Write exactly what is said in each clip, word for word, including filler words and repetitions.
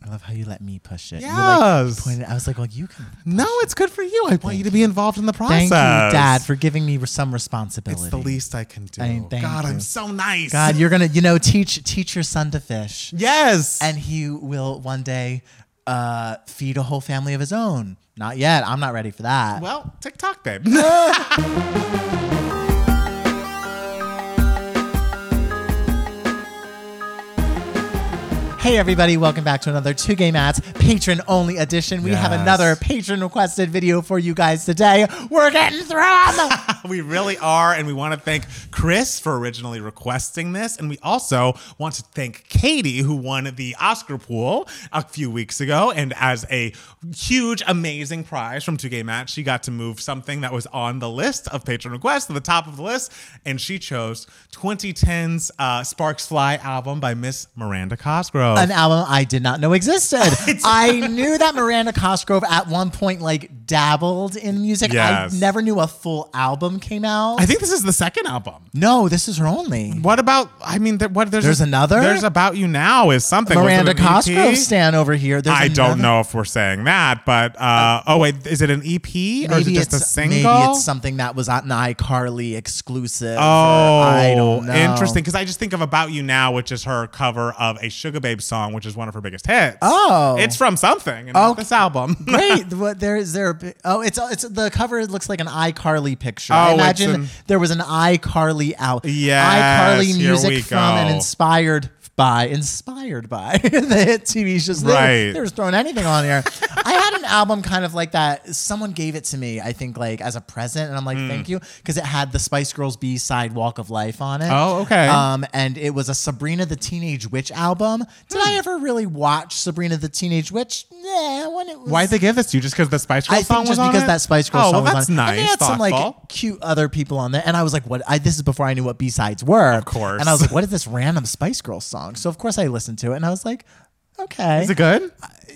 love how you let me push it. Yes. You like pointed, I was like, well, you can. No, it's good for you. I want you to be involved in the process. Thank you, Dad, for giving me some responsibility. It's the least I can do. I- thank God, you. I'm so nice. God, you're gonna, you know, teach teach your son to fish. Yes. And he will one day uh, feed a whole family of his own. Not yet. I'm not ready for that. Well, TikTok, babe. Hey everybody, welcome back to another Two Gay Mats patron only edition. We Yes. have another patron requested video for you guys today. We're getting through them. We really are, and we want to thank Chris for originally requesting this, and we also want to thank Katie, who won the Oscar pool a few weeks ago, and as a huge, amazing prize from Two Gay Mats, she got to move something that was on the list of patron requests to the top of the list, and she chose twenty ten's uh, Sparks Fly album by Miss Miranda Cosgrove. An album I did not know existed. I knew that Miranda Cosgrove at one point like dabbled in music. Yes. I never knew a full album came out. I think this is the second album. No, this is her only. What about? I mean, there, what? There's, There's a- another? There's About You Now is something. Was it Miranda an E P? Cosgrove stan over here. There's I don't another- know if we're saying that, but uh, oh wait, is it an E P or is it Maybe just a it's single? maybe it's something that was an iCarly exclusive. or Oh, I don't know. interesting. Because I just think of About You Now, which is her cover of a Sugar Babe song, which is one of her biggest hits. Oh. it's from something. And Oh, not this album. Great. What there is there? a bi- Oh, it's it's the cover looks like an iCarly picture. Oh, I it's imagine an- there was an iCarly out. Yes, iCarly here music we from and go. inspired by inspired by the hit T V shows. They, Right. they were throwing anything on here. I had an album kind of like that. Someone gave it to me, I think, like as a present, and I'm like, thank you, because it had the Spice Girls B side Walk of Life on it. Oh, okay. Um, and it was a Sabrina the Teenage Witch album. Did I ever really watch Sabrina the Teenage Witch? Yeah, when it was. Why'd they give this to you? Just because the Spice Girls I song think was just on because it? that Spice Girls oh, song well, was that's on. nice. And they had some thoughtful. like cute other people on there, and I was like, "What?" I, this is before I knew what B sides were. Of course. And I was like, "What is this random Spice Girls song?" So of course I listened to it, and I was like, "Okay." Is it good?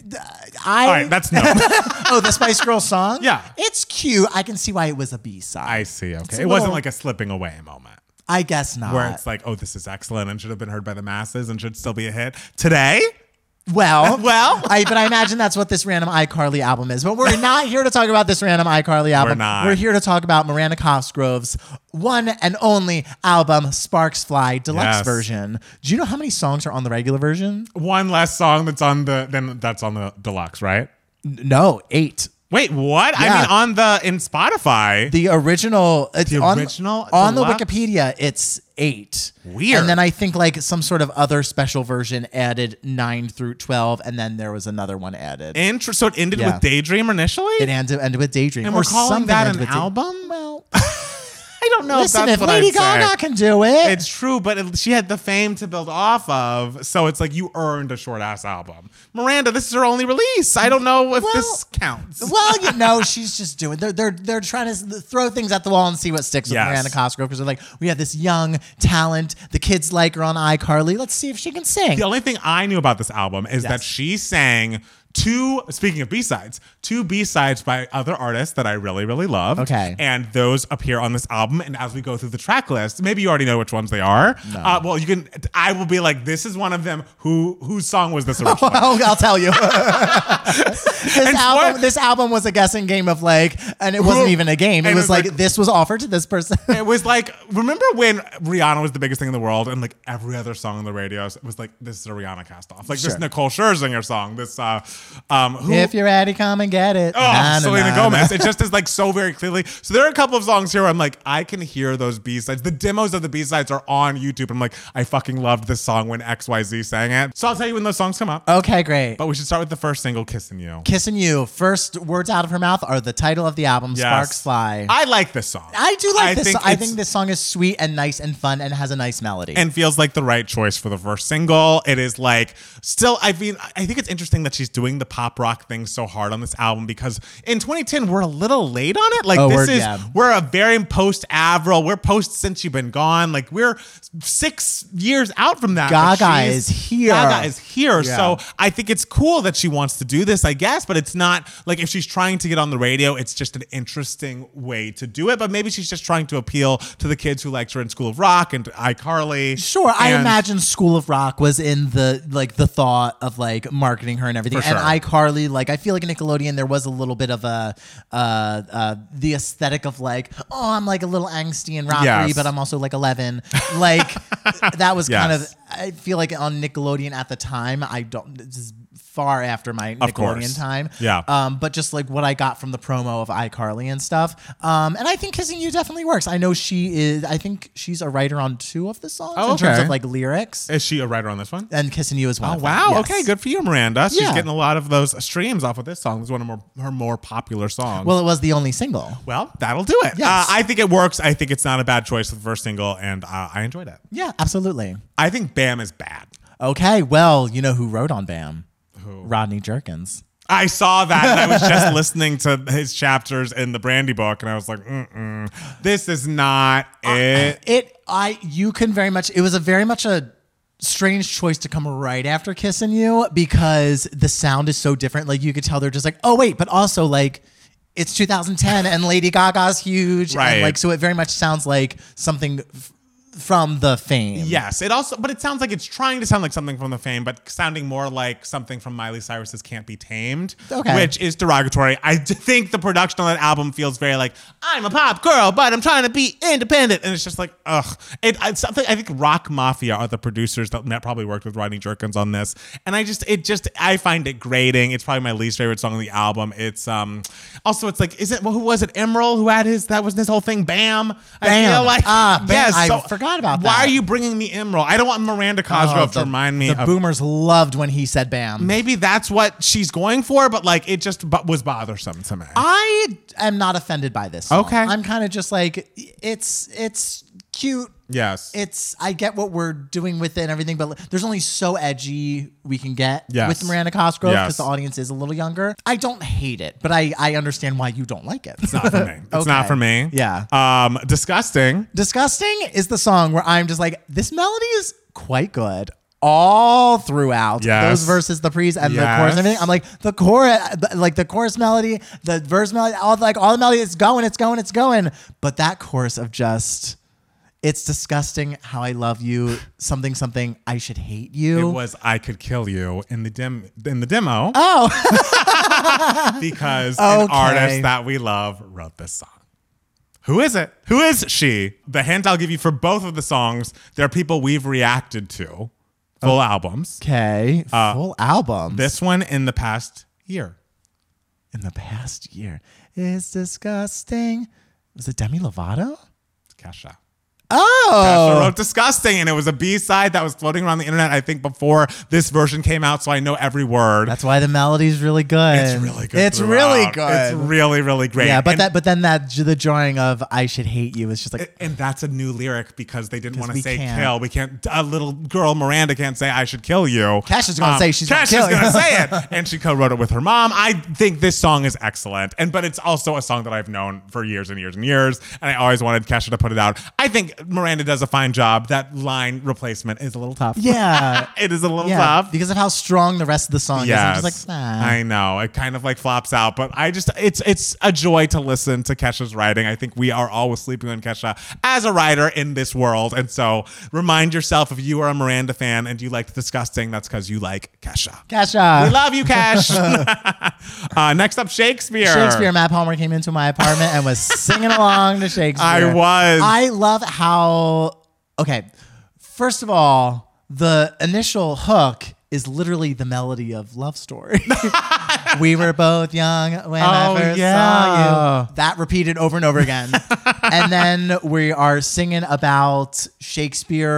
I All right, that's no. oh the Spice Girls song. Yeah. it's cute. I can see why it was a B side. I see. Okay, a it wasn't little- like a slipping away moment. I guess not. Where it's like, oh, this is excellent and should have been heard by the masses and should still be a hit today. Well, Well. I, but I imagine that's what this random iCarly album is. But we're not here to talk about this random iCarly album. We're not. We're here to talk about Miranda Cosgrove's one and only album, Sparks Fly Deluxe Yes. version. Do you know how many songs are on the regular version? One less song that's on the then that's on the deluxe, right? N- No, eight. Wait, what? Yeah. I mean, on the in Spotify. The original, it's The on, original on the deluxe? Wikipedia, it's eight. Weird. And then I think like some sort of other special version added nine through twelve, and then there was another one added. Intro, so it ended Yeah. with Daydream initially? It ended, ended with Daydream. And or we're calling something that ended an with Da- album? Well, I don't know listen, if that's if what Lady I'd say. Gaga can do it. It's true, but it, she had the fame to build off of, so it's like you earned a short ass album. Miranda, this is her only release. I don't know if Well- this counts. Well, you know, she's just doing. They're they're they're trying to throw things at the wall and see what sticks with Yes. Miranda Cosgrove, because they're like, we have this young talent. The kids like her on iCarly. Let's see if she can sing. The only thing I knew about this album is Yes. that she sang two, speaking of B-sides, two B-sides by other artists that I really, really love. Okay. And those appear on this album. And as we go through the track list, maybe you already know which ones they are. No. Uh, well, you can, I will be like, this is one of them. Who, whose song was this originally? Oh, I'll tell you. this And album, for- this album was a guessing game of like, and it wasn't Who- even a game. It and was it's like, like- this was offered to this person. It was like, remember when Rihanna was the biggest thing in the world and like every other song on the radio was like, this is a Rihanna cast off. Like Sure. this Nicole Scherzinger song, this, uh, um, who, If you're ready, come and get it. Oh, Na, na, Selena na, Gomez. na. It just is like so very clearly. So there are a couple of songs here where I'm like, I can hear those B-sides. The demos of the B-sides are on YouTube. I'm like, I fucking loved this song when X Y Z sang it. So I'll tell you when those songs come up. Okay, great. But we should start with the first single, Kissing You. Kissing You. First words out of her mouth are the title of the album, Yes. Sparks Fly. I like this song. I do like I this. think Song. I it's- think this song is sweet and nice and fun and has a nice melody. And feels like the right choice for the first single. It is like still, I mean, I think it's interesting that she's doing doing the pop rock thing so hard on this album because in twenty ten we're a little late on it. Like Oh, this we're- is yeah. we're a very post Avril. We're post Since You've Been Gone. Like we're six years out from that. but Gaga she's- is here. Gaga is here. Yeah. So I think it's cool that she wants to do this, I guess, but it's not like if she's trying to get on the radio, it's just an interesting way to do it. But maybe she's just trying to appeal to the kids who liked her in School of Rock and iCarly. Sure, I And- imagine School of Rock was in the like the thought of like marketing her and everything. For And sure. iCarly, like I feel like Nickelodeon, there was a little bit of a uh, uh, the aesthetic of like, oh, I'm like a little angsty and rockery, Yes. but I'm also like eleven. Like that was kind of. Yes. I feel like on Nickelodeon at the time, I don't. This is far after my Of Nickelodeon course. time. Yeah. Um, but just like what I got from the promo of iCarly and stuff. Um, and I think Kissing You definitely works. I know she is. I think she's a writer on two of the songs Oh, in terms okay. of like lyrics. Is she a writer on this one? And Kissing You as well. Oh wow! Okay, good for you, Miranda. She's Yeah. getting a lot of those streams off of this song. It's one of her, her more popular songs. Well, it was the only single. Well, that'll do it. Yes. Uh, I think it works. I think it's not a bad choice for the first single, and uh, I enjoyed it. Yeah, absolutely. I think Bam is bad. Okay, well, you know who wrote on Bam? Who? Rodney Jerkins. I saw that, and I was just listening to his chapters in the Brandy book, and I was like, Mm-mm, "This is not it." It, I, you can very much. It was a very much a strange choice to come right after Kissing You because the sound is so different. Like you could tell they're just like, oh wait, but also like. It's two thousand ten and Lady Gaga's huge. Right. And like, so it very much sounds like something f- from the Fame. Yes, it also, but it sounds like it's trying to sound like something from the Fame, but sounding more like something from Miley Cyrus's "Can't Be Tamed," Okay. which is derogatory. I d- think the production on that album feels very like I'm a pop girl, but I'm trying to be independent, and it's just like ugh. It, it's something. I think Rock Mafia are the producers that met, probably worked with Rodney Jerkins on this, and I just, it just, I find it grating. It's probably my least favorite song on the album. It's um, also it's like, is it well, who was it? Emerald who had his that was his whole thing. Bam, I Bam. feel like Ah, Bam. yes. I so forgot about Why that. are you bringing me Emerald? I don't want Miranda Cosgrove Oh, to the- remind me The of. boomers loved when he said Bam. Maybe that's what she's going for, but like it just bu- was bothersome to me. I am not offended by this song. Okay. I'm kind of just like, it's it's cute. yes. It's I get what we're doing with it and everything, but there's only so edgy we can get Yes. with Miranda Cosgrove because Yes. the audience is a little younger. I don't hate it, but I, I understand why you don't like it. It's not for me. It's not Okay. for me. Yeah. Um, disgusting. Disgusting is the song where I'm just like, this melody is quite good. All throughout Yes. those verses, the pre's and the Yes. chorus and everything. I'm like the chorus, like the chorus melody, the verse melody, all like all the melody. It's going, it's going, it's going. But that chorus of just, it's disgusting. How I love you. Something, something. I should hate you. It was "I Could Kill You" in the dim in the demo Oh, because an Okay. artist that we love wrote this song. Who is it? Who is she? The hint I'll give you for both of the songs, they're people we've reacted to, full albums. okay. Full album. This one in the past year. in the past year is disgusting. Was it Demi Lovato? Kesha. Oh, Kesha wrote "Disgusting," and it was a B-side that was floating around the internet, I think, before this version came out, so I know every word. that's why the melody's really good. It's really good. It's throughout. really good. It's really, really great. yeah, but And- that, but then that the drawing of "I should hate you" is just like, and that's a new lyric because they didn't want to we say can't. kill. We can't. A little girl Miranda can't say "I should kill you." Kesha's gonna say she's gonna Kesha's kill you. gonna say it, and she co-wrote it with her mom. I think this song is excellent, and but it's also a song that I've known for years and years and years, and I always wanted Kesha to put it out. I think Miranda does a fine job. That line replacement is a little tough. yeah, it is a little yeah, tough. because of how strong the rest of the song Yes, is. I'm just like, nah. I know it kind of like flops out, but I just it's it's a joy to listen to Kesha's writing. I think we are always sleeping on Kesha as a writer in this world, and so remind yourself if you are a Miranda fan and you like "Disgusting," that's because you like Kesha. Kesha. We love you, Cash. uh, next up, Shakespeare. Shakespeare. Matt Palmer came into my apartment and was singing along to Shakespeare. I was. I love how. Okay, first of all, the initial hook is literally the melody of Love Story. We were both young when Oh, I first yeah. saw you. That repeated over and over again. And then we are singing about Shakespeare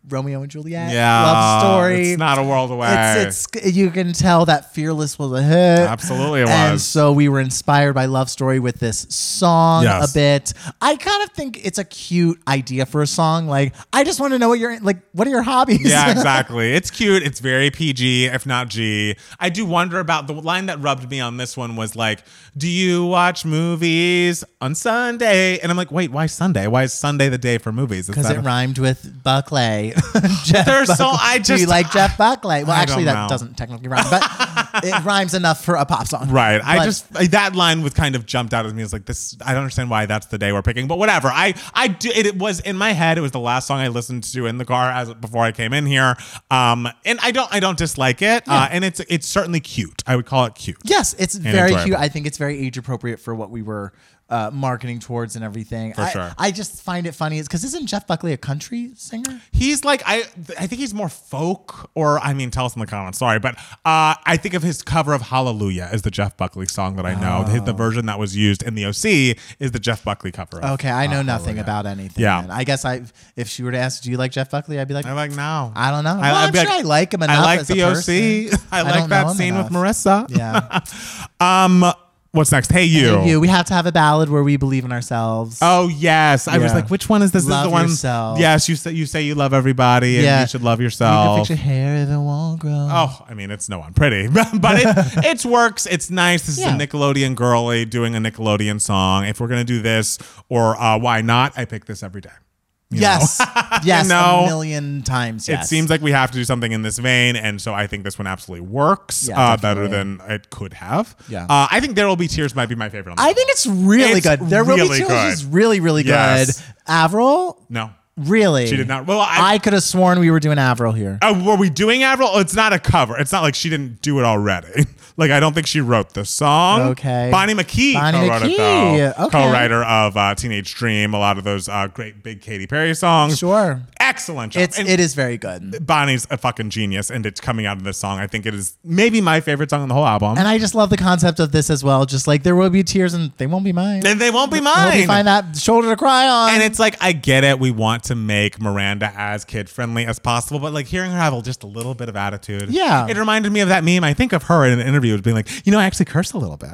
Romeo and Juliet Yeah, love story. It's not a world away. It's, it's you can tell that Fearless was a hit. Absolutely, it And was. so we were inspired by Love Story with this song Yes. a bit. I kind of think it's a cute idea for a song. Like, I just want to know what you're like. What are your hobbies? Yeah, exactly. It's cute. It's very P G, if not G. I do wonder about the line that rubbed me on this one was like, "Do you watch movies on Sunday?" And I'm like, wait, why Sunday? Why is Sunday the day for movies? Is Because that it a- rhymed with Buckley. Jeff There's so- Buckley. I Do you just- like Jeff Buckley? Well, I actually, don't that know. doesn't technically rhyme, but it rhymes enough for a pop song. Right. I But- just that line was kind of jumped out at me. It's like this. I don't understand why that's the day we're picking, but whatever. I I do. It, it was in my head. It was the last song I listened to in the car as before I came in here. Um, and I don't I don't dislike it. Uh, and it's it's certainly cute. I would call it cute. Yes, it's very enjoyable. cute. I think it's very age appropriate for what we were uh, marketing towards and everything. For I, sure. I just find it funny. It's because isn't Jeff Buckley a country singer? He's like I I think he's more folk, or I mean, tell us in the comments. Sorry, but uh, I think of his cover of Hallelujah as the Jeff Buckley song that I know. The, the version that was used in the O C is the Jeff Buckley cover. Of, Okay, I know uh, nothing Hallelujah. about anything. Yeah. then. I guess I if she were to ask, do you like Jeff Buckley? I'd be like, I like now. I don't know. I, Well, I'd I'm be sure I like him enough. I like as the a O C. person. I I like don't know that him scene enough. with Marissa. Yeah. um, what's next? Hey you. Hey, you. We have to have a ballad where we believe in ourselves. Oh yes, I was Yeah. like, which one is this? This Love is the one. yourself. Yes, you say you say you love everybody, and Yeah. you should love You can yourself. fix your hair if it won't grow. Oh, I mean, it's no one pretty, but it it's works. It's nice. This Yeah. is a Nickelodeon girly doing a Nickelodeon song. If we're gonna do this, or uh, why not? I pick this every day. You yes, know? yes, You know? a million times. Yes. It seems like we have to do something in this vein, and so I think this one absolutely works Yeah, uh, better definitely. than it could have. Yeah. uh, I think There Will Be Tears might be my favorite. On the I album. think it's really It's good. There will really be tears good. is really, really Yes. good. Avril, no. really. She did not- well, I- I, could have sworn we were doing Avril here. Uh, were we doing Avril? Oh, it's not a cover. It's not like she didn't do it already. Like, I don't think she wrote the song. Okay. Bonnie McKee Bonnie co-wrote it, McKee. though. Okay. Co-writer of uh, Teenage Dream, a lot of those uh, great big Katy Perry songs. Sure. Excellent job. It's And it is very good. Bonnie's a fucking genius, and it's coming out of this song. I think it is maybe my favorite song on the whole album. And I just love the concept of this as well. Just like there will be tears and they won't be mine. And they won't be We'll mine. be find that shoulder to cry on. And it's like, I get it. We want to make Miranda as kid friendly as possible, but like hearing her have just a little bit of attitude. Yeah. It reminded me of that meme. I think of her in an interview as being like, you know, I actually curse a little bit.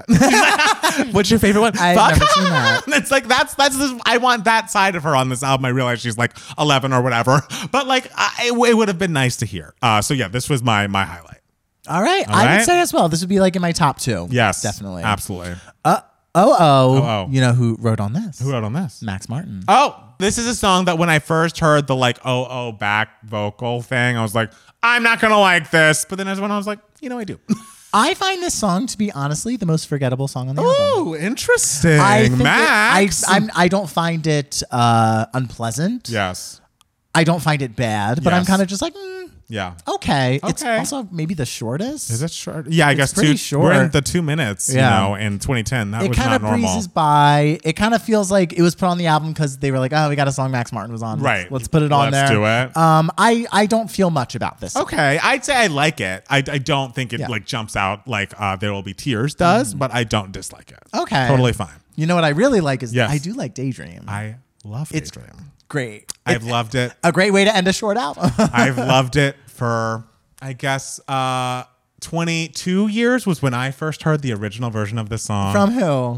What's your favorite one? I've Fuck. never seen that. It's like, that's, that's this, I want that side of her on this album. I realize she's like eleven or whatever, but like, I, it, it would have been nice to hear. Uh, so yeah, this was my, my highlight. All right. All I right. would say as well. This would be like in my top two. Yes. Definitely. Absolutely. Uh oh oh. oh. You know who wrote on this? Who wrote on this? Max Martin. Oh, this is a song that when I first heard the like oh oh back vocal thing, I was like, I'm not gonna like this. But then as when I was like, you know, I do. I find this song to be honestly the most forgettable song on the album. Ooh, interesting. I think it- Max. I, I'm, I don't find it uh, unpleasant. yes. I don't find it bad, but I'm Yes. kind of just like, mm, Yeah. okay. It's Okay. also maybe the shortest. Is it short? Yeah, I guess pretty two. short. We're in the two minutes. Yeah. You know, in twenty ten, that It was kind not of normal. breezes by. It kind of feels like it was put on the album because they were like, oh, we got a song Max Martin was on. Let's- Right. Let's, put it on Let's there. do it. Um, I, I don't feel much about this. Okay, I'd say I like it. I, I don't think it Yeah. like jumps out like uh, There Will Be Tears does, but I don't dislike it. Okay. Totally fine. You know what I really like is Yes. I do like Daydream. I love It's Daydream. Great. I've loved it. A great way to end a short album. I've loved it for, I guess, uh, twenty-two years was when I first heard the original version of this song. From who?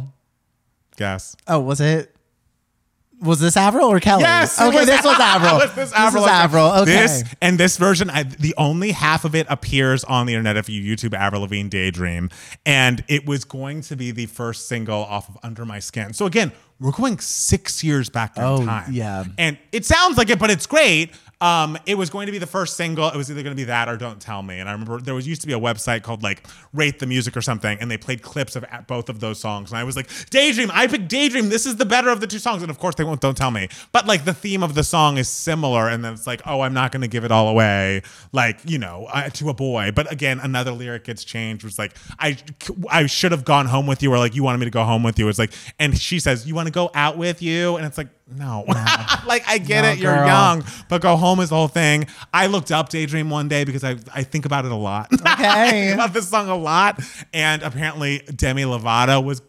Guess. Oh, was it? Was this Avril or Kelly? Yes. it Okay, was- this was Avril. It was this Avril. was Avril. Okay. This and this version, I, the only half of it appears on the internet if you YouTube Avril Lavigne Daydream, and it was going to be the first single off of Under My Skin. So again, we're going six years back in Oh, time. yeah. And it sounds like it, but it's great. Um, it was going to be the first single. It was either going to be that or Don't Tell Me. And I remember there was used to be a website called like Rate the Music or something, and they played clips of a- both of those songs. And I was like, Daydream, I picked Daydream. This is the better of the two songs. And of course, they won't Don't Tell Me. But like the theme of the song is similar. And then it's like, oh, I'm not going to give it all away, like, you know, uh, to a boy. But again, another lyric gets changed. Was like, I, I should have gone home with you, or like, you wanted me to go home with you. It's like, and she says, you want to go out with you? And it's like, no. Like, I get No, it. You're girl. young, but go home is the whole thing. I looked up Daydream one day because I, I think about it a lot. I Okay. think about this song a lot. And apparently Demi Lovato was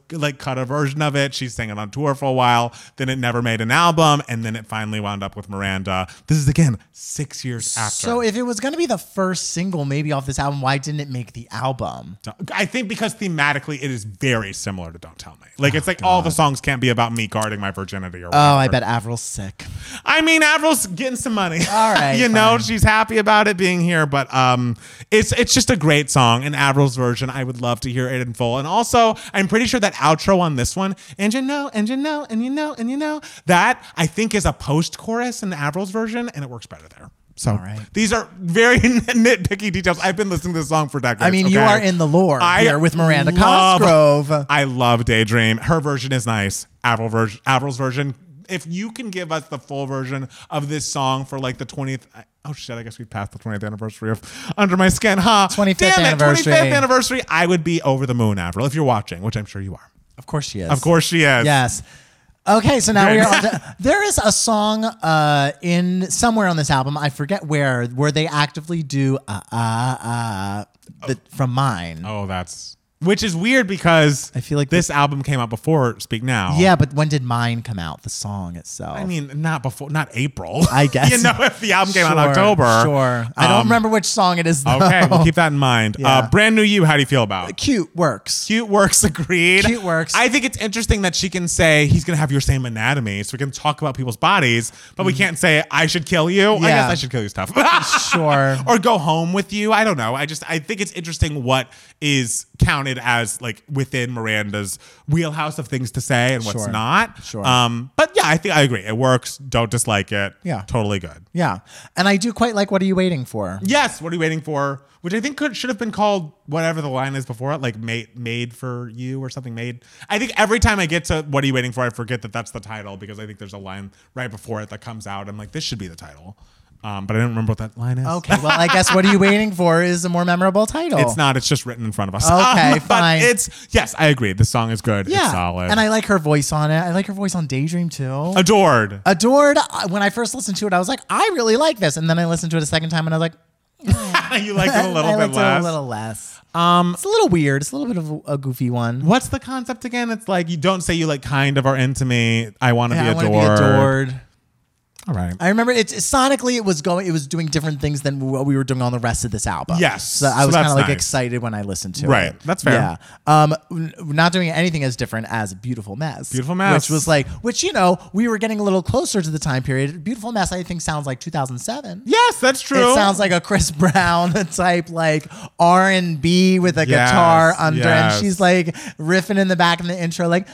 like cut a version of it. She sang it on tour for a while. Then it never made an album, and then it finally wound up with Miranda. This is again six years after. So if it was going to be the first single maybe off this album, why didn't it make the album? I think because thematically it is very similar to Don't Tell Me. Like it's like all the songs can't be about me guarding my virginity or whatever. Oh, I bet Avril's sick. I mean, Avril's getting some money. All right, you know, fine. she's happy about it being here, but um, it's it's just a great song. And Avril's version, I would love to hear it in full. And also, I'm pretty sure that outro on this one, and you know, and you know, and you know, and you know, that I think is a post-chorus in Avril's version, and it works better there. So All right. these are very nitpicky details. I've been listening to this song for decades. I mean, you okay? are in the lore I here with Miranda love- Cosgrove. I love Daydream. Her version is nice. Avril version, Avril's version. If you can give us the full version of this song for like the twentieth, oh shit, I guess we passed the twentieth anniversary of Under My Skin, huh? twenty-fifth Damn it, anniversary. twenty-fifth anniversary. I would be over the moon, Avril, if you're watching, which I'm sure you are. Of course she is. Of course she is. Yes. Okay, so now Good. we are on to, there is a song uh, in somewhere on this album, I forget where, where they actively do uh uh uh the, from Mine. Oh, that's which is weird because I feel like this album came out before Speak Now. Yeah, but when did Mine come out? The song itself. I mean, not before, not April. I guess. you know, if the album came out in Sure, October. Sure. I don't Um, remember which song it is, though. Okay, we'll keep that in mind. Yeah. Uh, Brand New You, how do you feel about it? Cute works. Cute works, agreed. Cute works. I think it's interesting that she can say he's going to have your same anatomy, so we can talk about people's bodies, but we can't say I should kill you. I Mm-hmm. Yeah. guess I should kill you stuff. Sure. Or go home with you. I don't know. I just I think it's interesting what is counted as like within Miranda's wheelhouse of things to say and what's Sure. not. Sure. Um, but yeah, I think I agree. It works. Don't dislike it. Yeah. Totally good. Yeah. And I do quite like What Are You Waiting For? Yes, what are you waiting for? Which I think could should have been called whatever the line is before it, like made made for you or something made. I think every time I get to what are you waiting for, I forget that that's the title because I think there's a line right before it that comes out. I'm like, this should be the title. Um, but I don't remember what that line is. Okay, well, I guess What Are You Waiting For is a more memorable title. It's not. It's just written in front of us. Okay, Um, fine. But it's yes, I agree. The song is good. Yeah. It's solid. And I like her voice on it. I like her voice on Daydream, too. adored. Adored. I- When I first listened to it, I was like, I really like this. And then I listened to it a second time and I was like, you like it a little I bit liked less. it a little less. Um, It's a little weird. It's a little bit of a, a goofy one. what's the concept again? It's like you don't say you like kind of are into me. I want to Yeah, I be want adored. to be adored. All right. I remember it's sonically it was going it was doing different things than what we were doing on the rest of this album. Yes. So I So was kind that's of like nice. excited when I listened to Right. it. That's fair. Yeah. Um n- not doing anything as different as Beautiful Mess. Beautiful Mess. Which was like which you know, we were getting a little closer to the time period. Beautiful Mess I think sounds like two thousand seven. Yes, that's true. It sounds like a Chris Brown type like R and B with a Yes, guitar under yes. and she's like riffing in the back in the intro like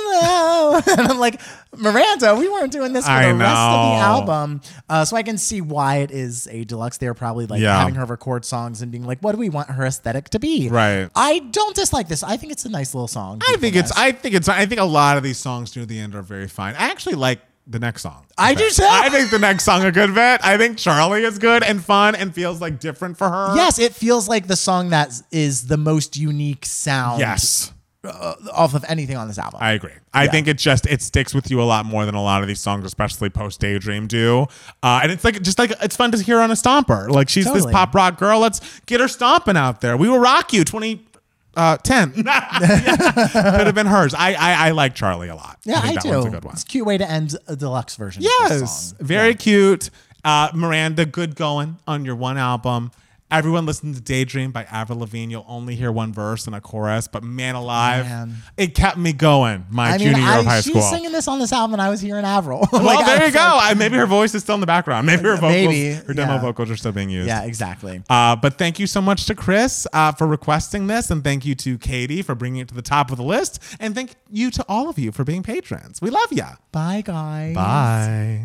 hello and I'm like Miranda we weren't doing this for I the rest of the know. album uh, so I can see why it is a deluxe. They're probably like Yeah. having her record songs and being like what do we want her aesthetic to be. Right. I don't dislike this. I think it's a nice little song. I think Beautiful it's. Mess. I think it's. I think a lot of these songs near the end are very fine. I actually like the next song. I a do bit. too. I think the next song a good bit. I think Charlie is good and fun and feels like different for her. Yes, it feels like the song that is the most unique sound Yes. uh, off of anything on this album. I agree. I Yeah. think it just it sticks with you a lot more than a lot of these songs, especially post Daydream, do. Uh, and it's like just like it's fun to hear on a stomper. Like she's Totally. this pop rock girl. Let's get her stomping out there. We will rock you. Twenty. Uh, ten Yeah. Could have been hers. I, I I like Charlie a lot. Yeah, think I, that do. one's a good one. It's a cute way to end a deluxe version. of this Yes, song. very Yeah. cute. Uh, Miranda, good going on your one album. Everyone listen to Daydream by Avril Lavigne. You'll only hear one verse and a chorus, but man alive, Man. it kept me going my I mean, junior year I, of high she school. was singing this on this album, and I was hearing Avril. Well, Like, I there you was go. like- I, maybe her voice is still in the background. Maybe her vocals, Maybe, her demo yeah. vocals are still being used. yeah, exactly. Uh, but thank you so much to Chris uh, for requesting this, and thank you to Katie for bringing it to the top of the list, and thank you to all of you for being patrons. We love ya. Bye, guys. Bye.